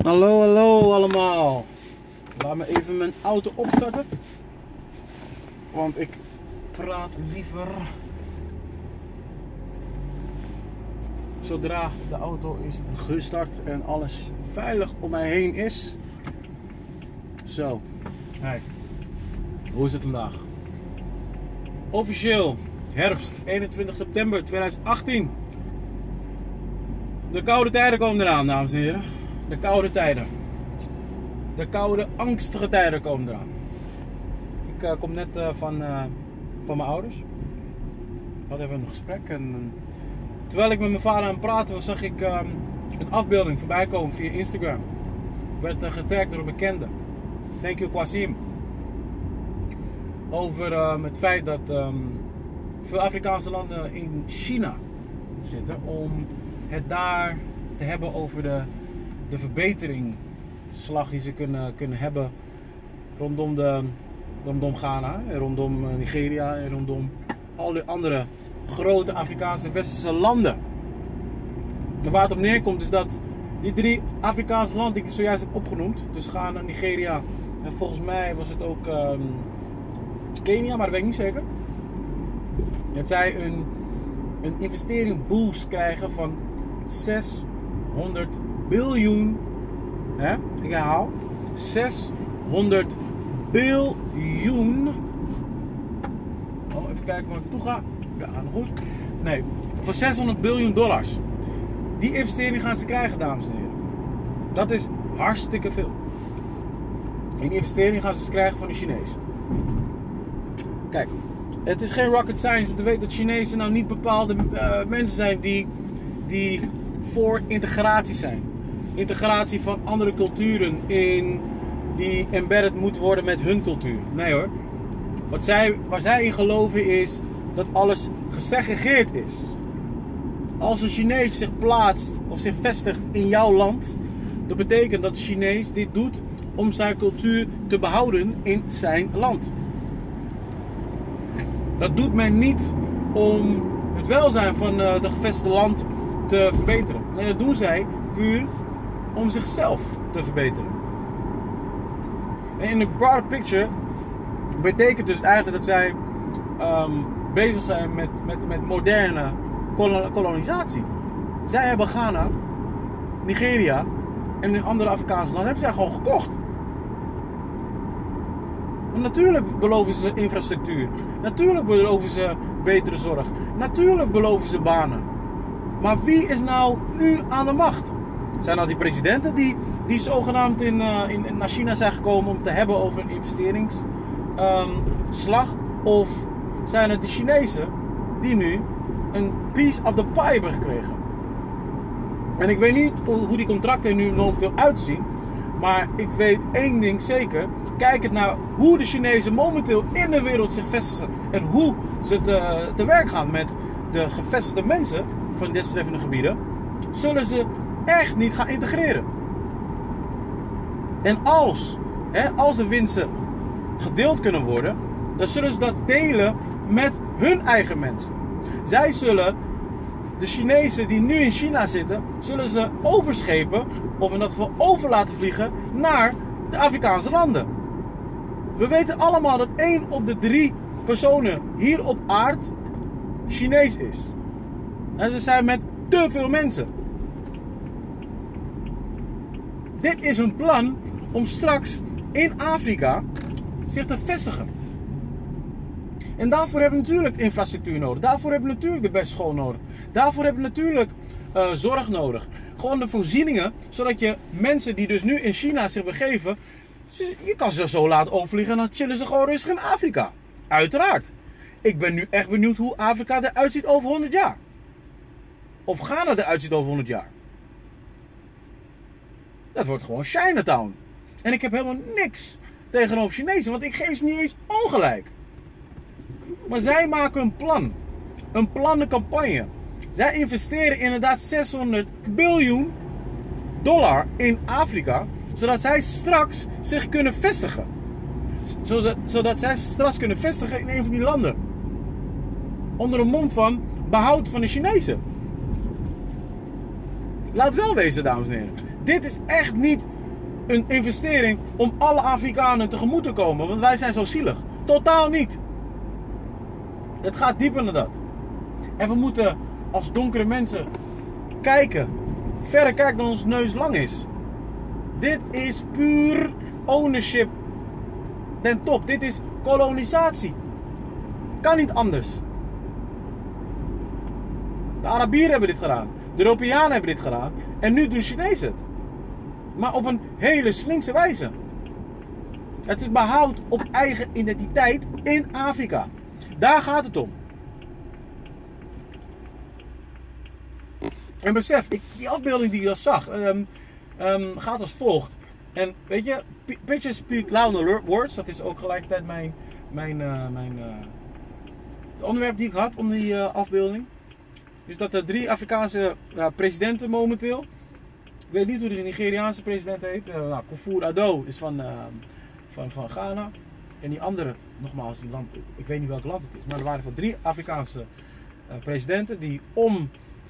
Hallo, hallo allemaal. Laat me even mijn auto opstarten. Want ik praat liever zodra de auto is gestart en alles veilig om mij heen is. Zo. Hey. Hoe is het vandaag? Officieel herfst 21 september 2018. De koude tijden komen eraan, dames en heren. De koude tijden. De koude, angstige tijden komen eraan. Ik kom net van mijn ouders. Ik had even een gesprek. En terwijl ik met mijn vader aan het praten was, zag ik een afbeelding voorbij komen via Instagram. Ik werd getagd door een bekende. Thank you, Kwasim. Over het feit dat veel Afrikaanse landen in China zitten om het daar te hebben over de verbeteringsslag die ze kunnen hebben rondom Ghana, en rondom Nigeria en rondom al die andere grote Afrikaanse westerse landen. En waar het op neerkomt is dat die 3 Afrikaanse landen die ik zojuist heb opgenoemd, dus Ghana, Nigeria en volgens mij was het ook Kenia, maar dat weet ik niet zeker. Dat zij een investering boost krijgen van 600 biljoen. Hè? Ik herhaal. 600 biljoen. Oh, even kijken waar ik toe ga. Ja, nog goed. Nee, voor 600 biljoen dollars. Die investering gaan ze krijgen, dames en heren. Dat is hartstikke veel. En die investering gaan ze dus krijgen van de Chinezen. Kijk, het is geen rocket science om te weten dat Chinezen nou niet bepaalde mensen zijn die voor integratie zijn. Integratie van andere culturen die embedded moet worden met hun cultuur. Nee hoor. Waar zij in geloven is dat alles gesegregeerd is. Als een Chinees zich plaatst of zich vestigt in jouw land, dat betekent dat de Chinees dit doet om zijn cultuur te behouden in zijn land. Dat doet men niet om het welzijn van de gevestigde land te verbeteren. Nee, dat doen zij puur om zichzelf te verbeteren. En in de broader picture betekent dus eigenlijk dat zij bezig zijn met moderne kolonisatie. Zij hebben Ghana, Nigeria en in andere Afrikaanse landen hebben zij gewoon gekocht. Want natuurlijk beloven ze infrastructuur. Natuurlijk beloven ze betere zorg. Natuurlijk beloven ze banen. Maar wie is nou nu aan de macht? Zijn dat die presidenten die zogenaamd naar China zijn gekomen om te hebben over een investeringsslag? Of zijn het de Chinezen die nu een piece of the pie hebben gekregen? En ik weet niet hoe die contracten er nu momenteel uitzien. Maar ik weet één ding zeker. Kijkend naar hoe de Chinezen momenteel in de wereld zich vestigen. En hoe ze te werk gaan met de gevestigde mensen van desbetreffende gebieden. Zullen ze echt niet gaan integreren. En als de winsten gedeeld kunnen worden. Dan zullen ze dat delen met hun eigen mensen. Zij zullen de Chinezen die nu in China zitten, zullen ze overschepen, of in dat geval over laten vliegen, naar de Afrikaanse landen. We weten allemaal dat 1 op de 3 personen hier op aarde Chinees is. En ze zijn met te veel mensen. Dit is hun plan om straks in Afrika zich te vestigen. En daarvoor hebben we natuurlijk infrastructuur nodig. Daarvoor hebben we natuurlijk de beste school nodig. Daarvoor hebben we natuurlijk zorg nodig. Gewoon de voorzieningen, zodat je mensen die dus nu in China zich begeven, je kan ze zo laten overvliegen en dan chillen ze gewoon rustig in Afrika. Uiteraard. Ik ben nu echt benieuwd hoe Afrika eruit ziet over 100 jaar. Of Ghana eruit ziet over 100 jaar. Dat wordt gewoon Chinatown. En ik heb helemaal niks tegenover Chinezen, want ik geef ze niet eens ongelijk. Maar zij maken een plan. Een plannencampagne. Zij investeren inderdaad 600 biljoen dollar in Afrika. Zodat zij straks zich kunnen vestigen. Zodat zij straks kunnen vestigen in een van die landen. Onder een mom van behoud van de Chinezen. Laat wel wezen, dames en heren. Dit is echt niet een investering om alle Afrikanen tegemoet te komen. Want wij zijn zo zielig. Totaal niet. Het gaat dieper dan dat. En we moeten als donkere mensen kijken. Verder kijken dan ons neus lang is. Dit is puur ownership ten top. Dit is kolonisatie. Kan niet anders. De Arabieren hebben dit gedaan. De Europeanen hebben dit gedaan. En nu doen Chinezen het. Maar op een hele slinkse wijze. Het is behoud op eigen identiteit in Afrika. Daar gaat het om. En besef, die afbeelding die je zag, gaat als volgt. En weet je, pictures speak louder words. Dat is ook gelijkertijd het onderwerp die ik had om die afbeelding. Dus dat er 3 Afrikaanse presidenten momenteel. Ik weet niet hoe de Nigeriaanse president heet. Akufo-Addo is van Ghana. En die andere, nogmaals, die land, ik weet niet welk land het is. Maar er waren van 3 Afrikaanse presidenten die om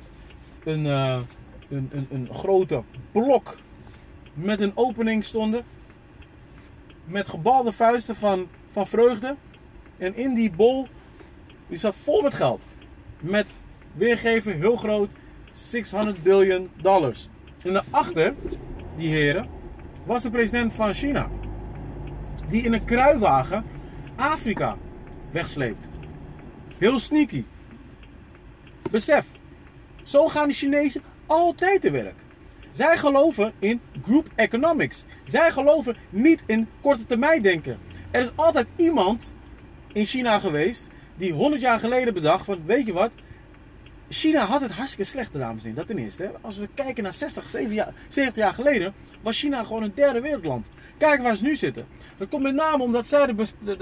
een grote blok met een opening stonden. Met gebalde vuisten van vreugde. En in die bol, die zat vol met geld. Met weergeven heel groot, $600 billion. En daarachter, die heren, was de president van China. Die in een kruiwagen Afrika wegsleept. Heel sneaky. Besef, zo gaan de Chinezen altijd te werk. Zij geloven in group economics. Zij geloven niet in korte termijn denken. Er is altijd iemand in China geweest die 100 jaar geleden bedacht van, weet je wat, China had het hartstikke slecht, dames en heren. Dat ten eerste. Als we kijken naar 70 jaar geleden, was China gewoon een derde wereldland. Kijk waar ze nu zitten. Dat komt met name omdat zij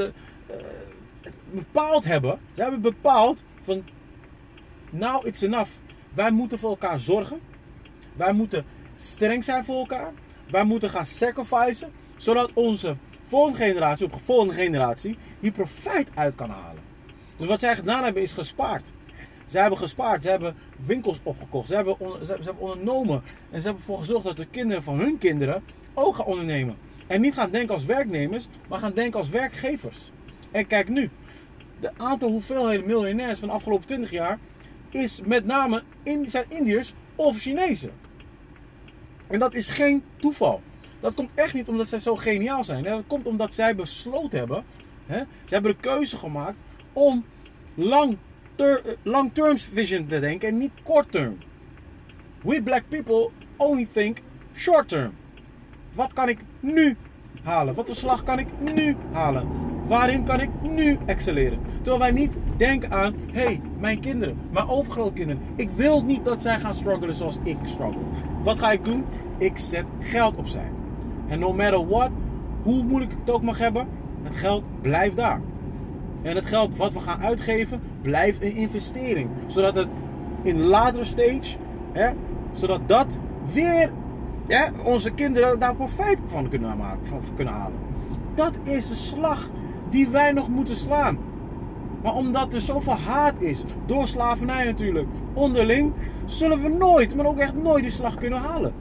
bepaald hebben. Zij hebben bepaald van, now it's enough. Wij moeten voor elkaar zorgen. Wij moeten streng zijn voor elkaar. Wij moeten gaan sacrificen. Zodat onze volgende generatie hier profijt uit kan halen. Dus wat zij gedaan hebben is gespaard. Zij hebben gespaard, ze hebben winkels opgekocht, ze hebben ondernomen. En ze hebben ervoor gezorgd dat de kinderen van hun kinderen ook gaan ondernemen. En niet gaan denken als werknemers, maar gaan denken als werkgevers. En kijk nu, de aantal hoeveelheden miljonairs van de afgelopen 20 jaar is met name zijn Indiërs of Chinezen. En dat is geen toeval. Dat komt echt niet omdat zij zo geniaal zijn. Dat komt omdat zij besloten hebben. Ze hebben de keuze gemaakt om long-term vision te denken en niet kort-term. We black people only think short-term. Wat kan ik nu halen? Wat voor slag kan ik nu halen? Waarin kan ik nu excelleren? Terwijl wij niet denken aan, hey, mijn kinderen, mijn overgrootkinderen. Ik wil niet dat zij gaan struggelen zoals ik struggle. Wat ga ik doen? Ik zet geld opzij. En no matter what, hoe moeilijk ik het ook mag hebben, het geld blijft daar. En het geld wat we gaan uitgeven, blijft een investering. Zodat het in een latere stage, zodat dat weer onze kinderen daar profijt van kunnen halen. Dat is de slag die wij nog moeten slaan. Maar omdat er zoveel haat is, door slavernij natuurlijk, onderling, zullen we nooit, maar ook echt nooit die slag kunnen halen.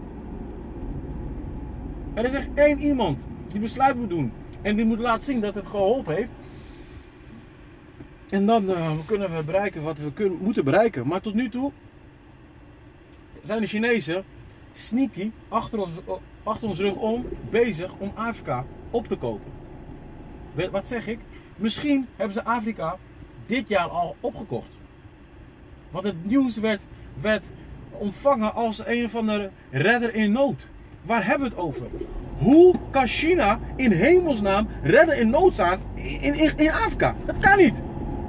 Er is echt één iemand die besluit moet doen. En die moet laten zien dat het geholpen heeft. En dan kunnen we bereiken wat we moeten bereiken. Maar tot nu toe zijn de Chinezen sneaky achter ons rug om bezig om Afrika op te kopen. Wat zeg ik? Misschien hebben ze Afrika dit jaar al opgekocht. Want het nieuws werd ontvangen als een of andere redder in nood. Waar hebben we het over? Hoe kan China in hemelsnaam redder in nood staan in Afrika? Dat kan niet.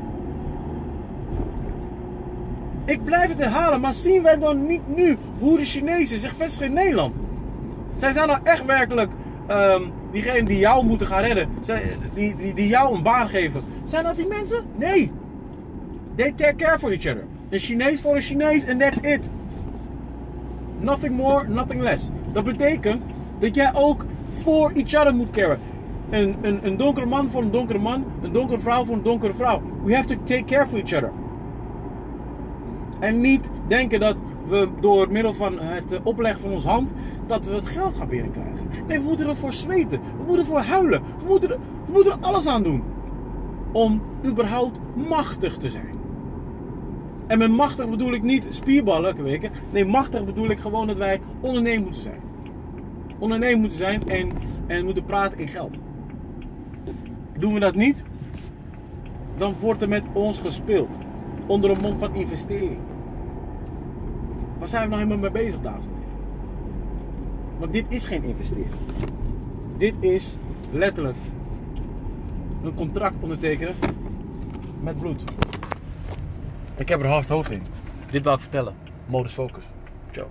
Ik blijf het herhalen, maar zien wij dan niet nu hoe de Chinezen zich vestigen in Nederland? Zij zijn nou echt werkelijk diegenen die jou moeten gaan redden, die jou een baan geven. Zijn dat die mensen? Nee. They take care for each other. Een Chinees voor een Chinees and that's it. Nothing more, nothing less. Dat betekent dat jij ook voor each other moet caren. Een donkere man voor een donkere man, een donkere vrouw voor een donkere vrouw. We have to take care for each other. En niet denken dat we door middel van het opleggen van onze hand, dat we het geld gaan binnenkrijgen. Nee, we moeten ervoor zweten. We moeten ervoor huilen. We moeten er alles aan doen. Om überhaupt machtig te zijn. En met machtig bedoel ik niet spierballen kweken. Nee, machtig bedoel ik gewoon dat wij ondernemend moeten zijn. Ondernemend moeten zijn en moeten praten in geld. Doen we dat niet, dan wordt er met ons gespeeld. Onder een mond van investering. Waar zijn we nou helemaal mee bezig, dames en heren? Want dit is geen investering. Dit is letterlijk een contract ondertekenen met bloed. Ik heb er hard hoofd in. Dit wil ik vertellen. Modus Focus. Ciao.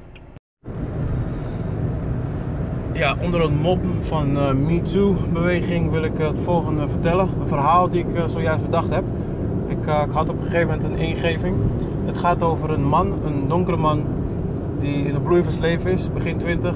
Ja, onder het mom van Me Too beweging wil ik het volgende vertellen. Een verhaal die ik zojuist bedacht heb. Ik had op een gegeven moment een ingeving. Het gaat over een man, een donkere man, die in de bloei van zijn leven is, begin 20.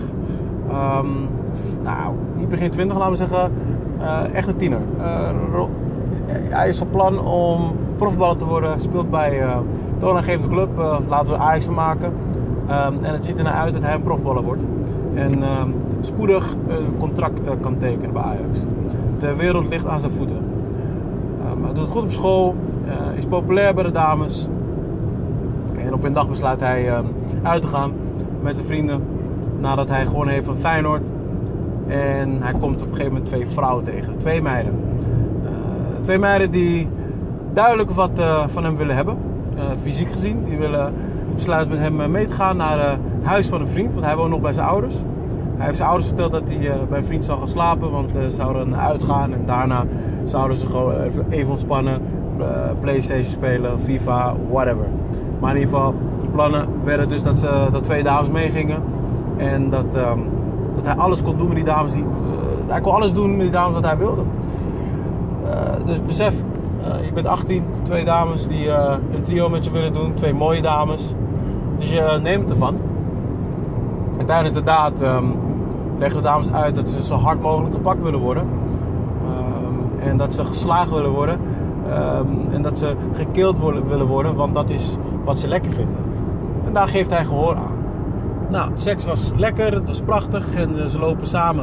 Nou, niet begin 20, laten we zeggen, echt een tiener. Hij is van plan om profvoetballer te worden, speelt bij een toonaangevende club, laten we Ajax van maken. En het ziet er naar uit dat hij een profvoetballer wordt. En spoedig een contract kan tekenen bij Ajax. De wereld ligt aan zijn voeten. Hij doet het goed op school, is populair bij de dames. En op een dag besluit hij uit te gaan met zijn vrienden. Nadat hij gewonnen heeft van Feyenoord. En hij komt op een gegeven moment 2 vrouwen tegen. 2 meiden. 2 meiden die duidelijk wat van hem willen hebben. Fysiek gezien. Die willen besluiten met hem mee te gaan naar het huis van een vriend. Want hij woont nog bij zijn ouders. Hij heeft zijn ouders verteld dat hij bij een vriend zal gaan slapen. Want ze zouden uitgaan. En daarna zouden ze gewoon even ontspannen. PlayStation spelen, FIFA, whatever. Maar in ieder geval, de plannen werden dus dat 2 dames meegingen. En dat hij alles kon doen met die dames. Hij kon alles doen met die dames wat hij wilde. Dus besef, je bent 18, 2 dames die een trio met je willen doen. 2 mooie dames. Dus je neemt ervan. En tijdens de daad leggen de dames uit dat ze zo hard mogelijk gepakt willen worden. En dat ze geslagen willen worden. En dat ze gekild willen worden, want dat is wat ze lekker vinden. En daar geeft hij gehoor aan. Nou, seks was lekker, het was prachtig en ze lopen samen.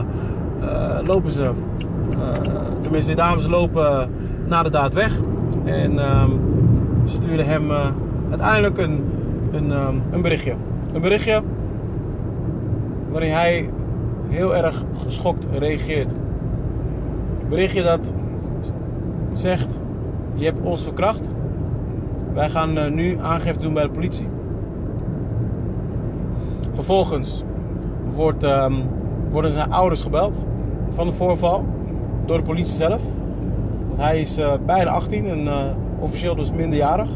Tenminste, de dames lopen na de daad weg. En stuurden hem uiteindelijk een berichtje. Een berichtje waarin hij heel erg geschokt reageert. Een berichtje dat zegt: je hebt ons verkracht. Wij gaan nu aangifte doen bij de politie. Vervolgens worden zijn ouders gebeld van het voorval door de politie zelf. Want hij is bijna 18 en officieel dus minderjarig.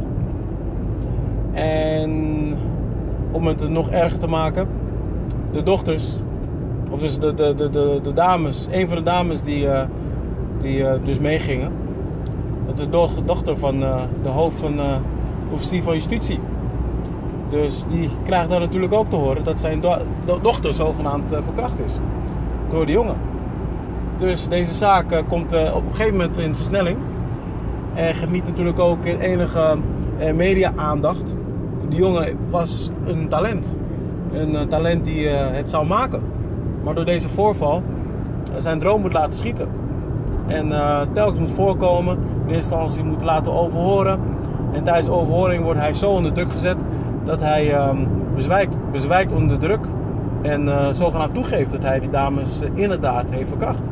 En om het nog erger te maken, de dochters, of dus de dames, een van de dames die dus meegingen, dat is de dochter van de hoofd van officier van justitie. Dus die krijgt dan natuurlijk ook te horen dat zijn dochter zogenaamd verkracht is door de jongen. Dus deze zaak komt op een gegeven moment in versnelling. En geniet natuurlijk ook enige media-aandacht. Die jongen was een talent. Een talent die het zou maken. Maar door deze voorval zijn droom moet laten schieten. En telkens moet voorkomen. In eerste instantie moet laten overhoren. En tijdens de overhoring wordt hij zo onder druk gezet dat hij bezwijkt onder de druk. En zogenaamd toegeeft dat hij die dames inderdaad heeft verkracht.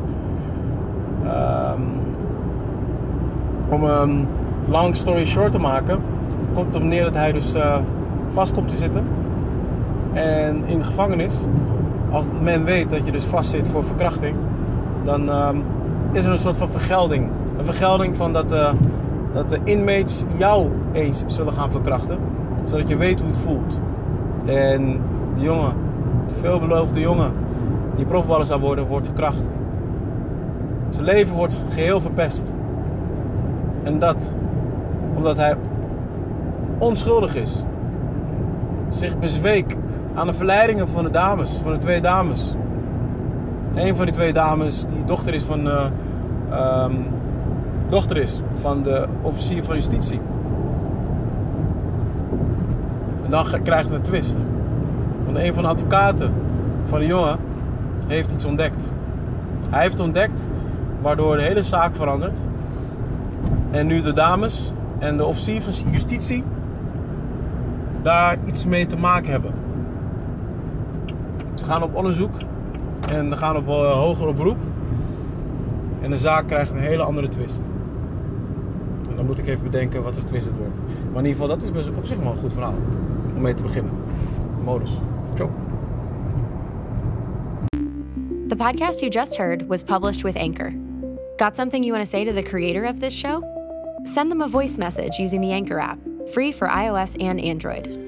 Om een long story short te maken, komt het op neer dat hij dus vast komt te zitten. En in de gevangenis, als men weet dat je dus vast zit voor verkrachting, dan is er een soort van vergelding. Een vergelding van dat de inmates jou eens zullen gaan verkrachten, zodat je weet hoe het voelt. En die jongen, de veelbeloofde jongen die profvoetballer zou worden, wordt verkracht. Zijn leven wordt geheel verpest. En dat omdat hij onschuldig is. Zich bezweek aan de verleidingen van de dames, van de 2 dames. Een van die 2 dames die dochter is van de officier van justitie. dan krijgt het een twist. Want een van de advocaten van de jongen heeft iets ontdekt. Hij heeft ontdekt waardoor de hele zaak verandert. En nu de dames en de officier van justitie daar iets mee te maken hebben. Ze gaan op onderzoek en gaan op hoger beroep. En de zaak krijgt een hele andere twist. En dan moet ik even bedenken wat voor twist het wordt. Maar in ieder geval, dat is op zich wel een goed verhaal om mee te beginnen. Modus. Ciao. The podcast you just heard was published with Anchor. Got something you want to say to the creator of this show? Send them a voice message using the Anchor app, free for iOS and Android.